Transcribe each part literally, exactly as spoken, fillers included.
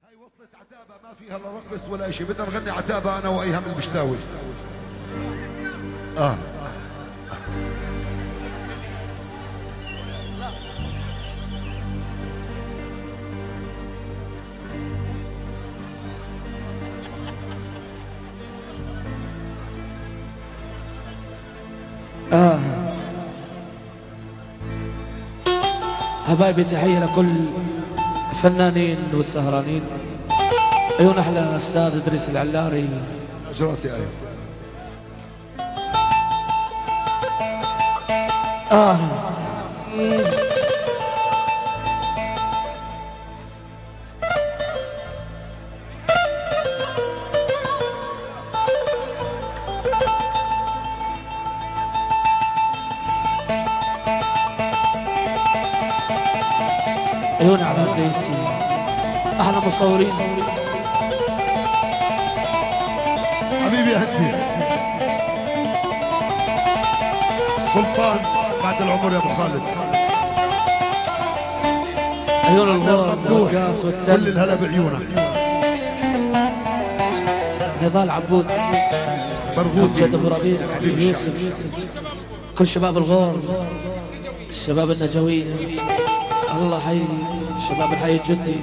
هاي وصلت عتابة ما فيها الا رقص ولا شيء، بدنا نغني عتابة انا وايهم المشتاوي. اه آه حبايبي، تحية لكل الفنانين والسهرانين. عيون أحلى أستاذ إدريس العلاري. راسي آية. آه عيون على الديسي، احلى مصورين. حبيبي هدي سلطان بعد العمر يا ابو خالد. عيون الغور والقاس والتل، كل الهلا بعيونك. نضال عبود، برغوثي، امجد ابو ربيع، حبيب يوسف، كل شباب الغور، الشباب النجوية، الله حي شباب الحي الجندي.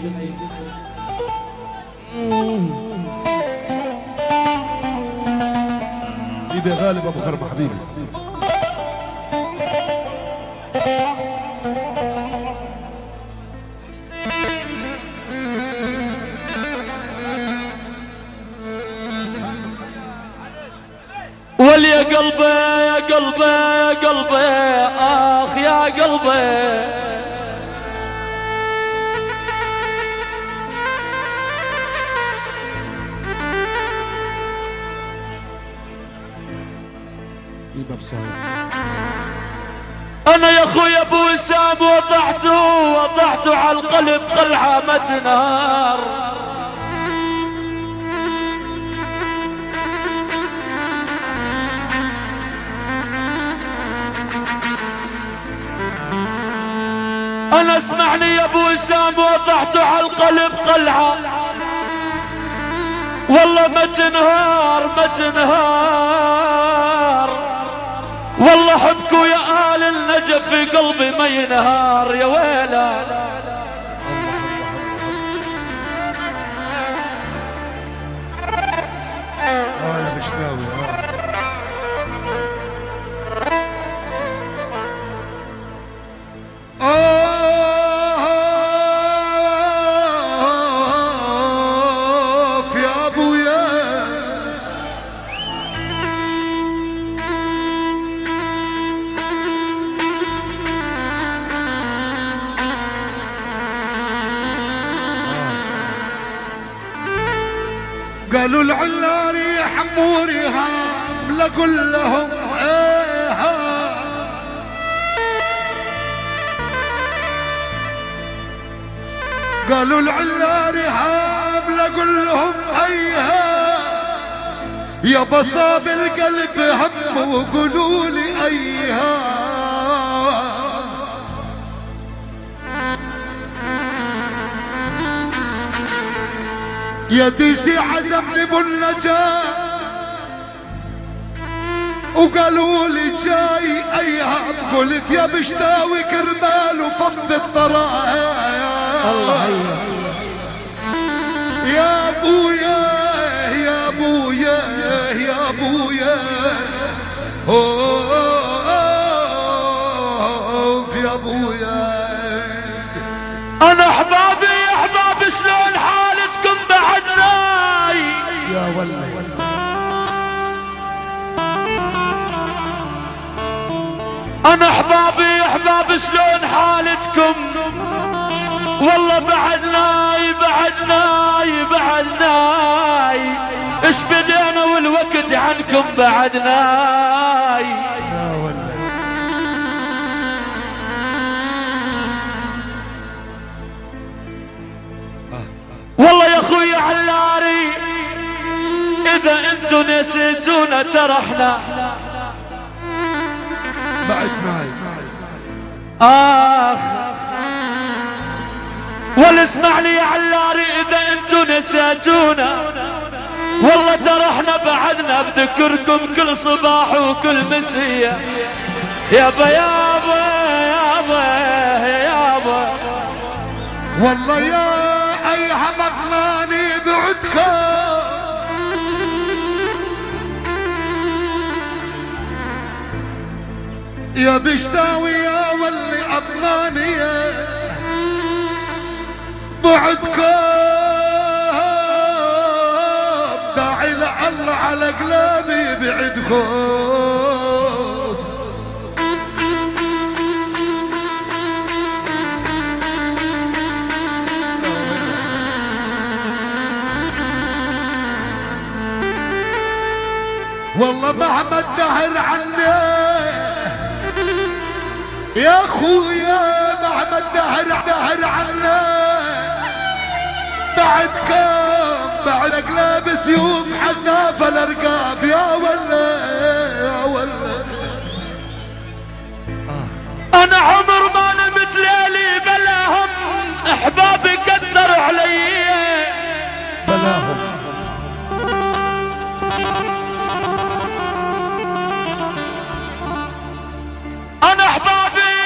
حبيبي غالب ابو خرمه حبيبي. ولي قلبي يا قلبي يا قلبي، اخ يا قلبي، انا يا اخويا ابو وسام وضعته وضعته على القلب قلعه متنار. انا اسمعني يا ابو وسام وضعته على القلب قلعه، والله ما تنهار ما تنهار، والله حبكوا يا آل النجف في قلبي ما ينهار يا ويلا. اه يا مشناوي اه اه يا ابويا. قالوا العلاري حموري هام لقول لهم ايه هام. قالوا العلاري هام لقول لهم ايها يا بصاب القلب هم وقولوا لي ايها. يا ديسي عزمني بالنجاة وقالوا لي جاي ايهاب، قلت يا مشتاوي كرمال وفض الطرايا. الله يا ابويا يا ابويا يا ابويا اوف يا ابويا. انا احبابي يا احبابي شلون حالتكم بعدناي يا ولي. انا احبابي يا احبابي شلون حالتكم، والله بعدناي بعدناي بعدناي، ايش بدينا والوقت عنكم بعدناي. يا ولي. والله يا اخوي علاري اذا انتو نسيتونا ترى احنا بعد معي. اخ والاسمع لي يا علاري اذا انتو نسيتونا والله ترى احنا بعدنا بذكركم كل صباح وكل مسية. يابا يابا يابا يابا والله يا ايها مغناني بعدكم يا بشتاوي يا واللي اضماني بعدكم داعي لعل على قلبي بعدكم. والله مهما الدهر عني يا خويا مهما الدهر دهر عنا بعدكم بعد قلب سيوف حناف الارقاب يا ولا يا ولا. آه. انا عمر ما نمت ليلي بلاهم احبابي كدروا علي بلاهم. انا احبابي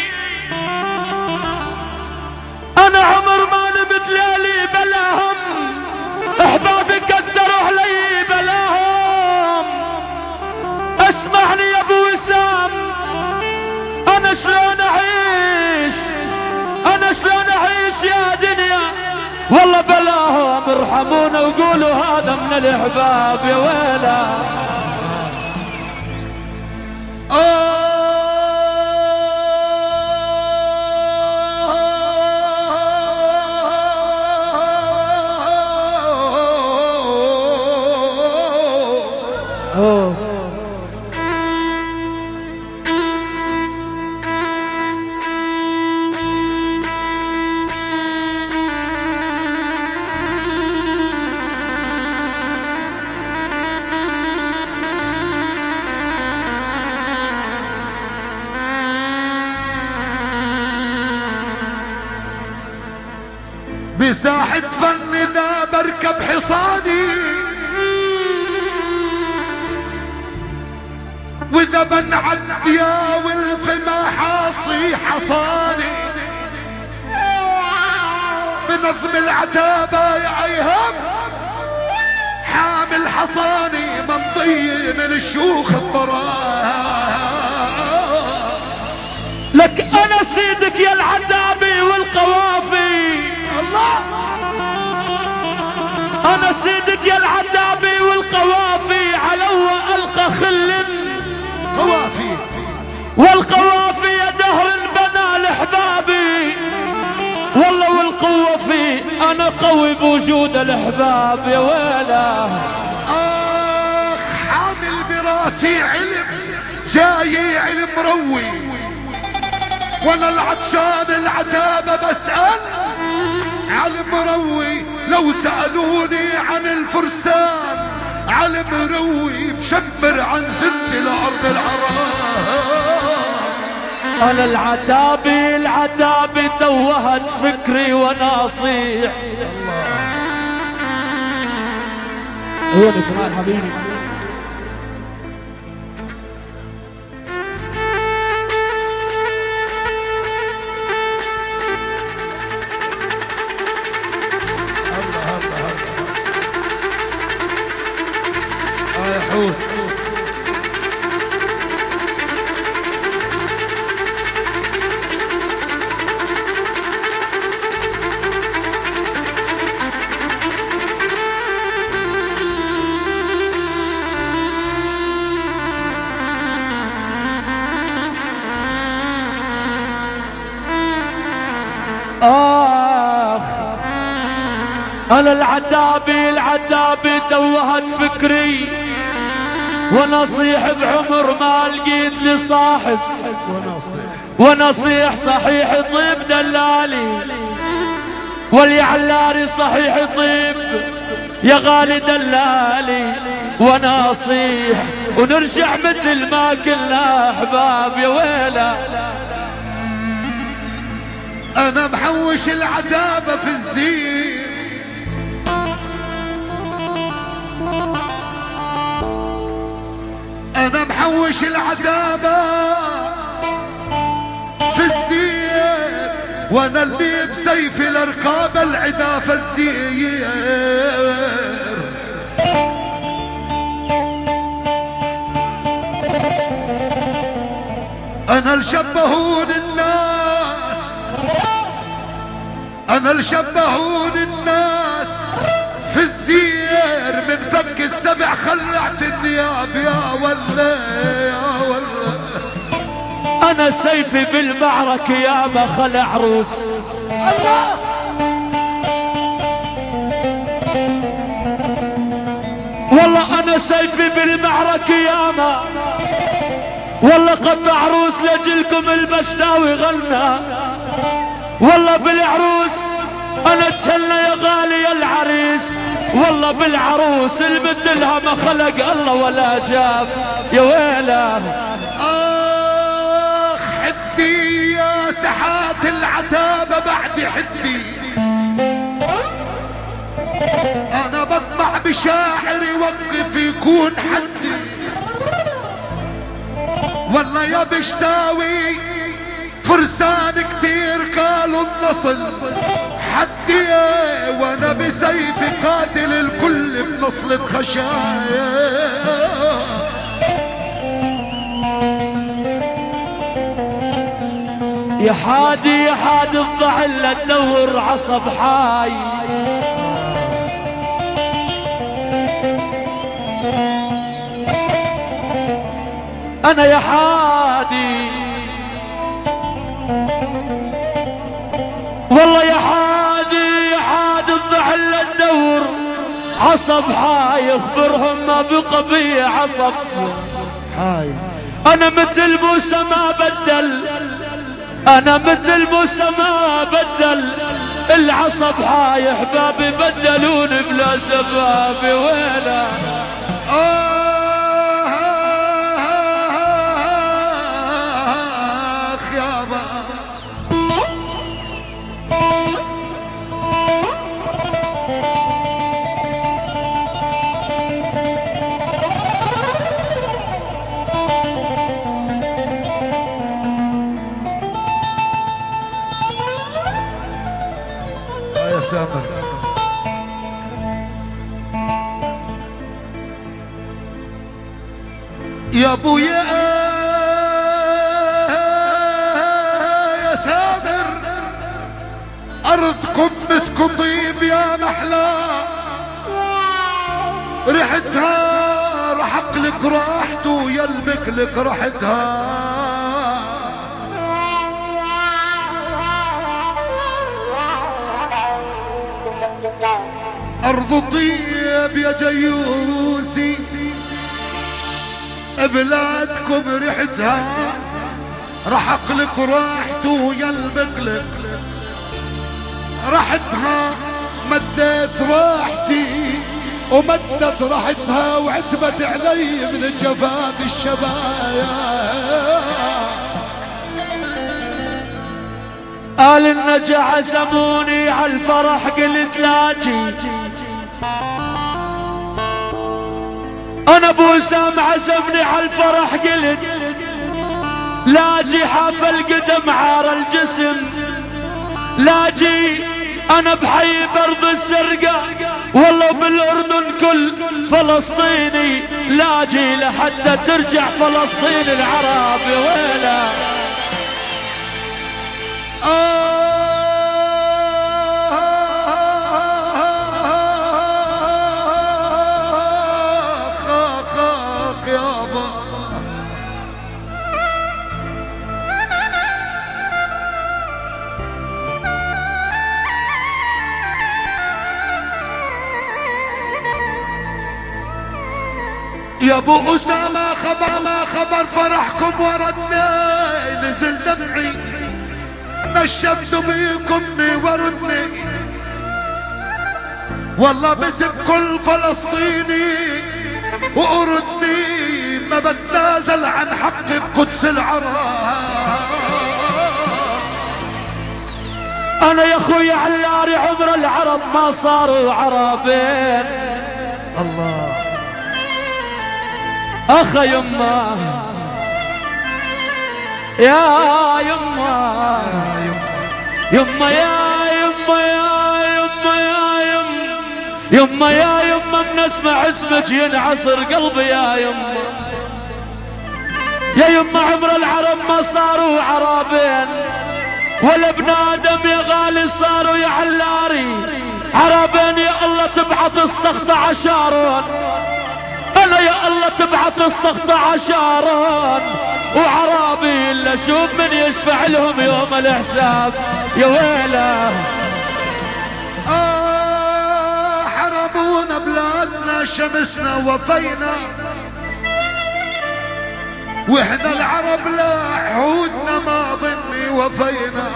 انا عمر ما نمت ليلي بلاهم احبابي كدروا علي بلاهم. اسمعني يا ابو وسام انا شلون اعيش انا شلون اعيش يا دنيا والله بلاهم. ارحمونا وقولوا هذا من الاحباب يا ويلا. أوه. بساحة فن ذا بركب حصاني واذا بنعد يا ولف ما حاصي حصاني بنظم العتابة يا ايهم حامل حصاني منطي من الشوخ الضرار. لك انا سيدك يا العتابي والقوافي الله انا سيدك يا العتابي والقوافي علو القى خل قوافي والقوافي يا دهر البنا الاحبابي والله والقوة في انا قوي بوجود الاحباب يا ويلا. اخ حامل براسي علم جاي علم مروي وانا العطشان العتابة بسأل علم مروي. لو سألوني عن الفرسان علم مروي بشمر عن سن الارض العراء. انا العتابي العتابي توهت فكري وانا اصيح. عيوني كمان حبيبي. الله الله الله اه يا حوت. آخ أنا العتابي العتابي توهت فكري ونصيح بعمر ما لقيت لي صاحب ونصيح صحيح طيب دلالي واليعلاري صحيح طيب يا غالي دلالي ونصيح ونرجع مثل ما كنا أحباب يا ويلا. انا محوش العتابة في الزين، انا محوش العتابة في الزين، وانا اللي بسيف الارقام العدا فالزير. انا الشبهون الناس، انا الشبهون الناس في الزير، من فك السبع خلعت النياب يا ولا يا ولا. انا سيفي بالمعركة يا ما خلع عروس. الله والله انا سيفي بالمعركة يا ما، والله قد عروس لجلكم البشناوي غنى، والله بالعروس انا اتسلى يا غالي يا العريس، والله بالعروس البدلها ما خلق الله ولا جاب يا ويله. اخ حدي يا سحات العتابة بعد حدي، انا بطمع بشاعر يوقف يكون حدي، والله يا بشتاوي فرسان كتير قالوا النصل حدي، وانا بسيفي قاتل الكل بنصلة خشايا. يا حادي يا حادي الضعل تدور عصب حاي، انا يا حادي والله يا حادي يا حادي الضعل تدور عصب حاي، اخبرهم ما بقى بي عصب حاي. انا مثل موسى ما بدل، انا مثل موسى ما بدل، العصب حاي احبابي بدلوني بلا سبابي ويلا. اخ يابا يا سامر. يا ابويا يا سامر ارضكم مسك طيب يا محلى، ريحتها رحق لك راحته يلبك لك ريحتها. أرض طيب يا جيوسي، بلادكم ريحتها رحق لك راحته يلبك لك راحتها. مديت راحتي ومدت راحتها وعتبت علي من جفاف الشبايا. قال النجا عزموني عالفرح قلت لاجي، انا ابو سام عزمني عالفرح قلت لاجي، حافل قدم عار الجسم لاجي، انا بحي برض السرقة والله بالاردن كل فلسطيني لاجي، لحتى ترجع فلسطين العربي ويلا. يا ابو اسامه خبر ما خبر فرحكم وردني، نزل دمعي نشفت بيكم وردني، والله باسم كل فلسطيني واردني ما بتنازل عن حق القدس العرب. انا يا اخوي علاري عمر العرب ما صاروا عربين. الله اخا يمه يا يمه يمه يا يمه يا يمه يا يمه يمه يا يمه من اسمع اسمك ينعصر قلبي يا يمه يا يمه عمر العرب ما صاروا عربين ولا ابن ادم يا غالي صاروا يا علاري عربين. يا الله تبعث السخط عشارون انا يا الله تبعث السخط عشارون وعرابي اللي اشوف من يشفع لهم يوم الحساب يا ويله. آه حرمونا بلادنا شمسنا وفينا واحنا العرب لا عهودنا ما ظني وفينا.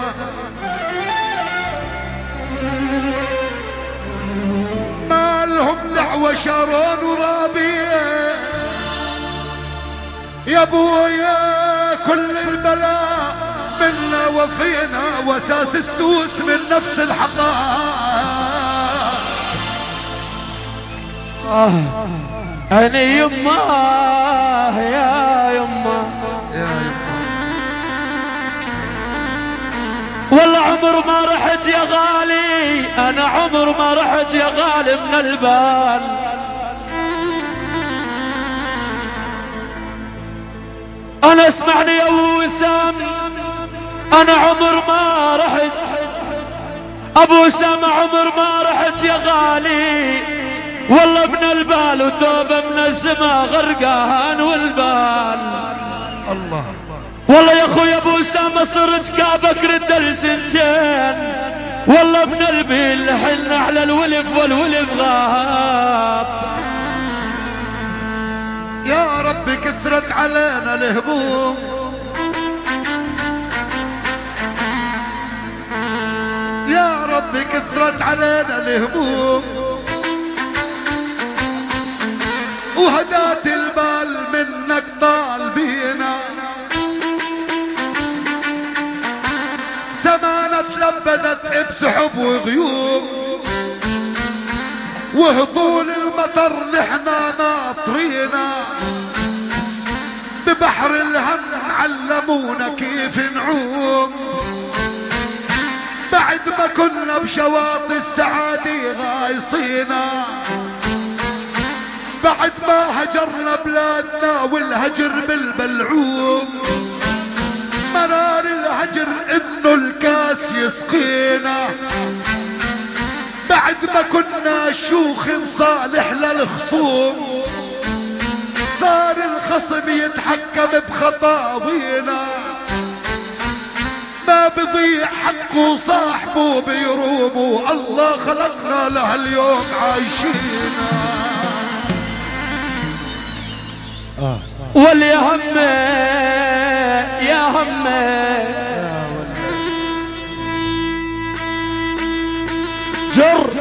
ما لهم دعوة شارون ورابية يا ابويا كل البلاء منا وفينا واساس السوس من نفس الحقائق. آه أنا يمه يا يمه يا يمه والله عمر ما رحت يا غالي أنا عمر ما رحت يا غالي من البال. أنا اسمعني يا أبو وسام أنا عمر ما رحت أبو وسام عمر ما رحت يا غالي والله ابن البال وثوبه من السما غرقان والبال. الله والله يا اخوي ابو اسامه صرت كابك ردل سنتين والله ابن البيل حنا على الولف والولف غاب. يا رب كثرت علينا الهموم يا رب كثرت علينا الهموم وهدات البال منك طالبينا. سمانة تلبدت بسحب وغيوم وهطول المطر نحنا ناطرينا. ببحر الهم علمونا كيف نعوم بعد ما كنا بشواطئ السعادة غايصينا. بعد ما هجرنا بلادنا والهجر بالبلعوم مرار الهجر انه الكاس يسقينا. بعد ما كنا شيوخ صالح للخصوم صار الخصم يتحكم بخطاوينا. ما بضيع حقه صاحبه بيرومه الله خلقنا لهاليوم عايشينا. آه. واللي همه يا همه جر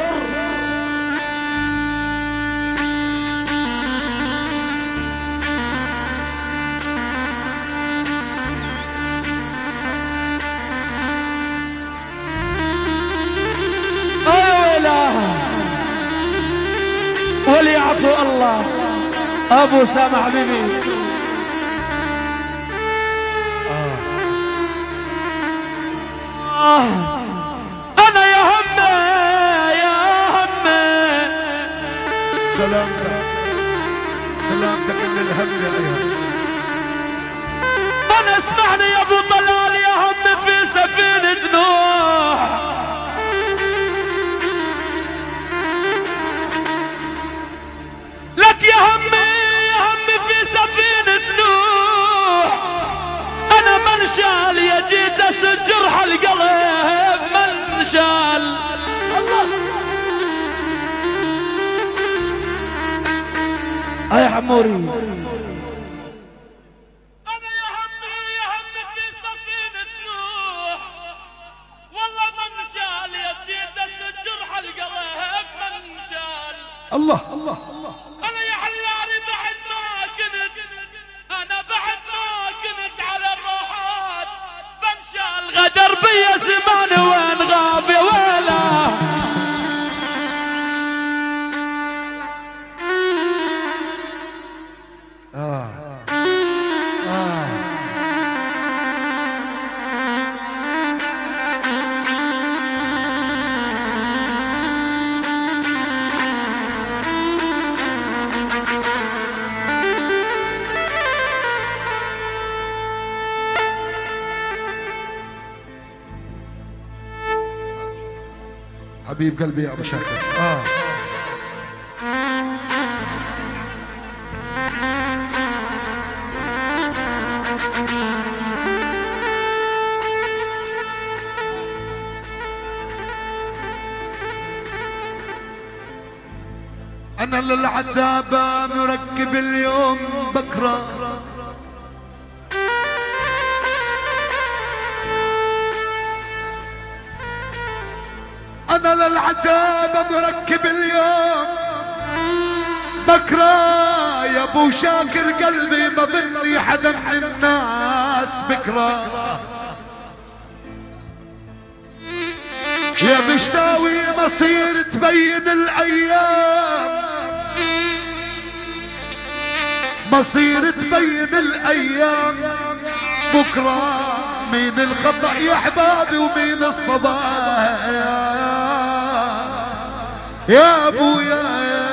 وليعفو الله ابو سامع حبيبي. آه. انا يا همه يا همه سلامتك سلامتك من الهم يا ايها. انا اسمعني يا ابو طلال يا هم في سفينة نوح لك يا همي يا همي في سفينة نوح. انا منشال يا جيت اسجر القلب منشال. الله يا حموري. انا يا همي يا همي في سفينة نوح والله منشال يا جيت اسجر القلب منشال. الله الله الله. انا يا علاري بعد ما كنت انا بعد ما كنت على الروحات بنشال غدر بيا زمان وين غاب. حبيب قلبي يا ابو شاكر. اه انا للعتابة مركب اليوم بكره، انا للعتابة مركب اليوم بكره، يا ابو شاكر قلبي ما بدي حدا من الناس بكره، يا بشتاوي مصير تبين الايام، مصير تبين الايام بكره، مين الخطأ يا احبابي ومين الصباح يا ابويا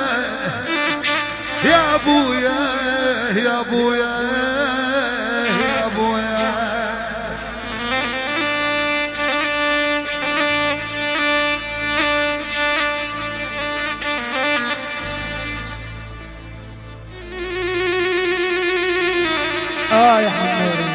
يا ابويا يا ابويا يا ابويا. اه يا حموري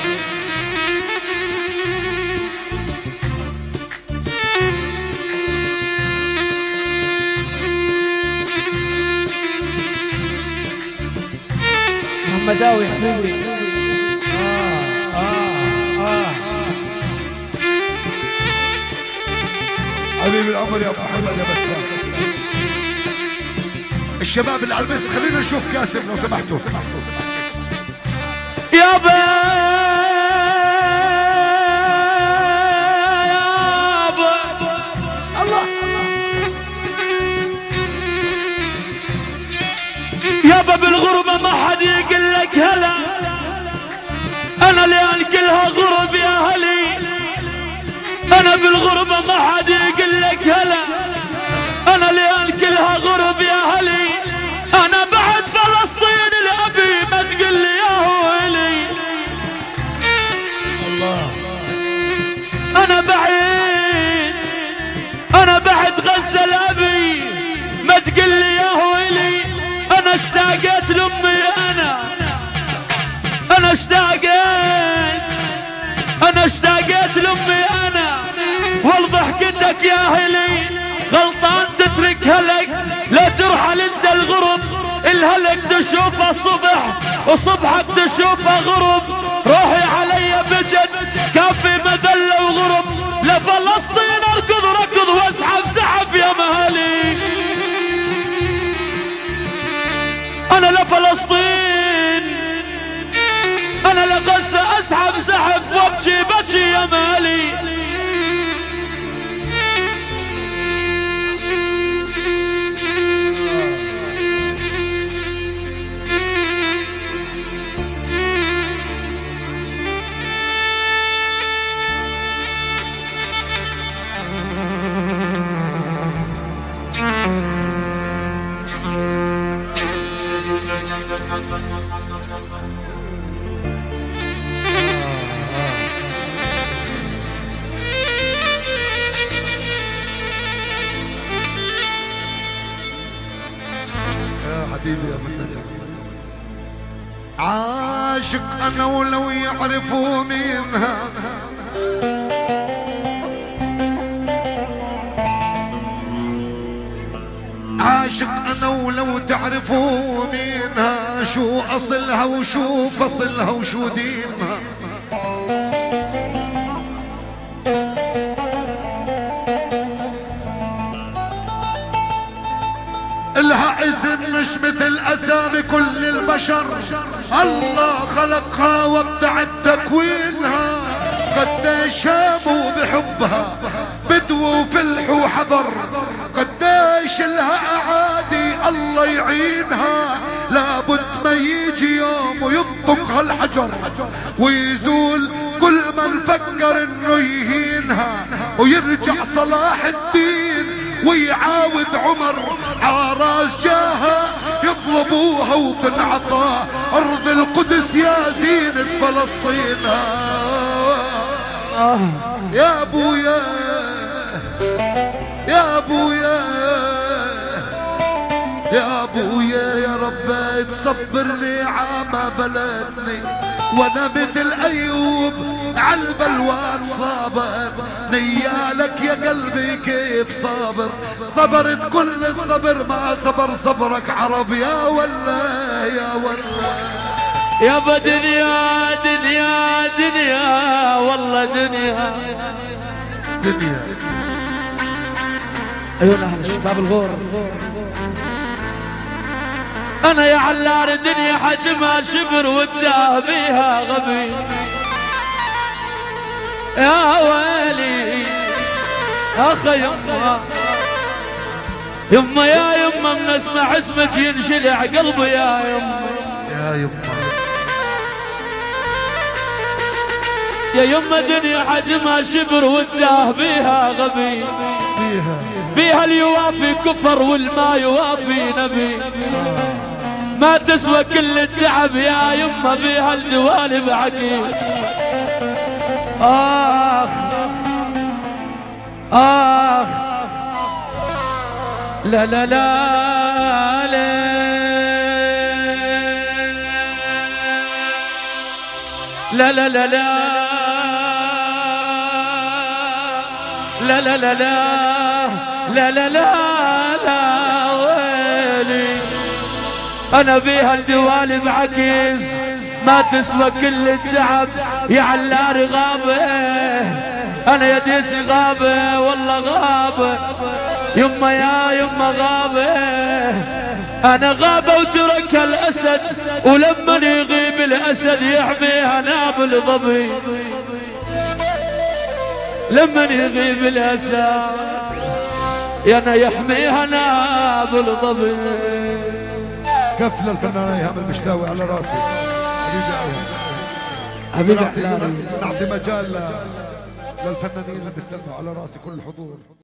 محمداوي حبيبي. آه آه آه حبيبي العمر يا ابو محمد يا بسام. الشباب اللي على البست خلينا نشوف قاسم لو سمحتوا. يابا يابا الله يابا بالغربة ما حد يقول لك هلا، انا لان كلها غرب يا هلي، انا بالغربة ما حد يقول لك هلا، انا لان كلها غرب يا هلي، انا بعد فلسطين الابي ما تقول لي يا هويلي، الله انا بعيد انا بعد غزة الابي ما تقول لي يا هويلي، انا اشتاقت لامي، انا انا اشتاقت انا اشتاقت لامي انا، والضحكتك يا هلي غلطان تترك هلك، لا ترحل انت الغرب، الهلك تشوفه صبح وصبحك تشوفه غرب، روحي علي بجد كافي مذله وغرب، لفلسطين اركض ركض واسحب سحب يا مهالي، انا لفلسطين انا لغزة اسحب سحب وابكي بكي يا مالي. حبيبي يا منتجع عاشق انا ولو يعرفوا مينها، عاشق انا ولو تعرفوا مينها، شو اصلها وشو فصلها وشو دينها، لها اسم مش مثل اسامي كل البشر، الله خلقها وابدع تكوينها، قديش هاموا بحبها بدو وفلح وحضر، قديش لها اعادي الله يعينها، لابد ما يجي يوم وينطق هالحجر ويزول كل من فكر انه يهينها، ويرجع صلاح الدين ويعاود عمر عراس جاها يطلبوها وتنعطى، ارض القدس يا زينة فلسطين. يا ابويا يا ابويا يا ابويا يا رب تصبرني عما بلدني، وانا مثل ايوب عالبلوى صابر، نيالك يا قلبي كيف صابر، صبرت كل الصبر ما صبر صبرك عرب يا ولا يا ولا. يا بدنيا دنيا دنيا والله دنيا دنيا. عيون اهل الشباب الغور. انا يا علار دنيا حجمها شبر واتجاه بيها غبي، يا ويلي اخي يما يما يا يما من اسمع اسمك ينشلع قلبي يا يما يا يما يا يما دنيا حجمها شبر واتجاه بيها غبي، بيها بيها اليوافي كفر والما يوافي نبي، ما تسوى كل التعب يا يما بيها الدوالب عكيس. آخ آخ لا لا لا لا لا لا لا لا لا لا لا لا لا لا لا ويلي أنا بيها الدوالب عكيز، ما تسوى كل التعب يا علار غابة، أنا يا ديسي غابة والله غابة، يما يا يما غابة، أنا غابة وترك الأسد، ولما يغيب الأسد يحميها نابل ظبي، لما يغيب الأسد يانا يحميها نابل ظبي. كف للفنان ايهام المشتاوي على راسي حبيبي. حبيبي نعطي مجال للفنانين اللي بيستنوا على راسي كل الحضور.